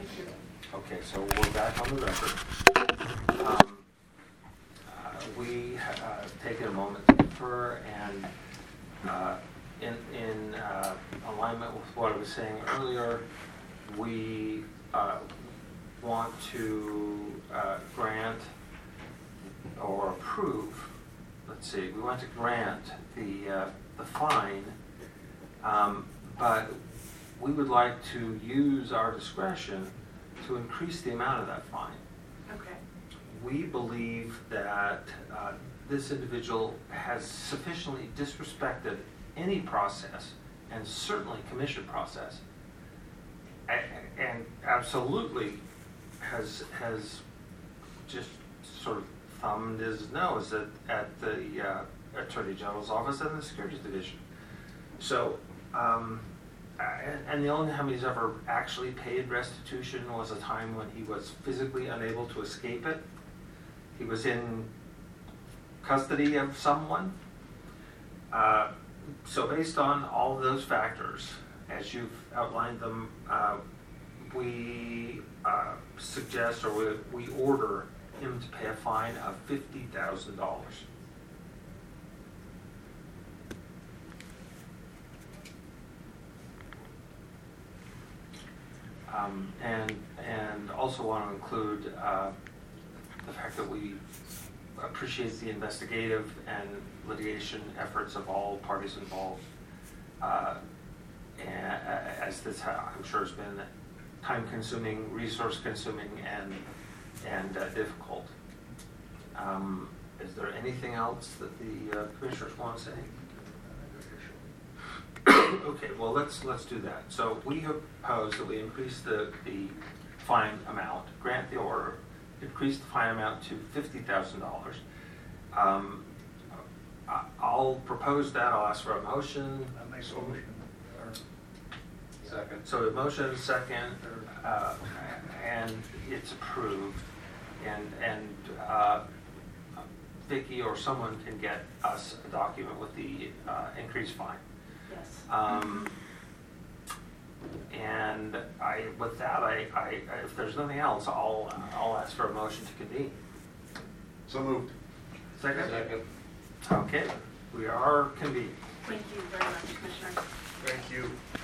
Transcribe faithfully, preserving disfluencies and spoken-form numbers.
Okay, so we're back on the record. Um, uh, we uh, taken a moment to confer, and uh, in, in uh, alignment with what I was saying earlier, we uh, want to uh, grant or approve, let's see, we want to grant the, uh, the fine, um, but we would like to use our discretion to increase the amount of that fine. Okay. We believe that uh, this individual has sufficiently disrespected any process, and certainly commission process, and, and absolutely has has just sort of thumbed his nose at, at the uh, Attorney General's office and the Securities Division. So, um, and, and the only time he's ever actually paid restitution was a time when he was physically unable to escape it. He was in custody of someone. Uh, so based on all of those factors, as you've outlined them, uh, we uh, suggest or we, we order him to pay a fine of fifty thousand dollars. Um, and and also want to include uh, the fact that we appreciate the investigative and litigation efforts of all parties involved, uh, and, uh, as this I'm sure has been time-consuming, resource-consuming, and and uh, difficult. Um, is there anything else that the uh, commissioners want to say? Okay, well, let's let's do that. So we have proposed that we increase the, the fine amount, grant the order, increase the fine amount to fifty thousand dollars. Um, I- I'll propose that. I'll ask for a motion. I make a motion. Second. So a motion, second, uh, and it's approved. And, and uh, Vicki or someone can get us a document with the uh, increased fine. Yes. Um, and I, with that, I, I, if there's nothing else, I'll, I'll ask for a motion to convene. So moved. Second? Second. Okay, we are convened. Thank you very much, Commissioner. Thank you.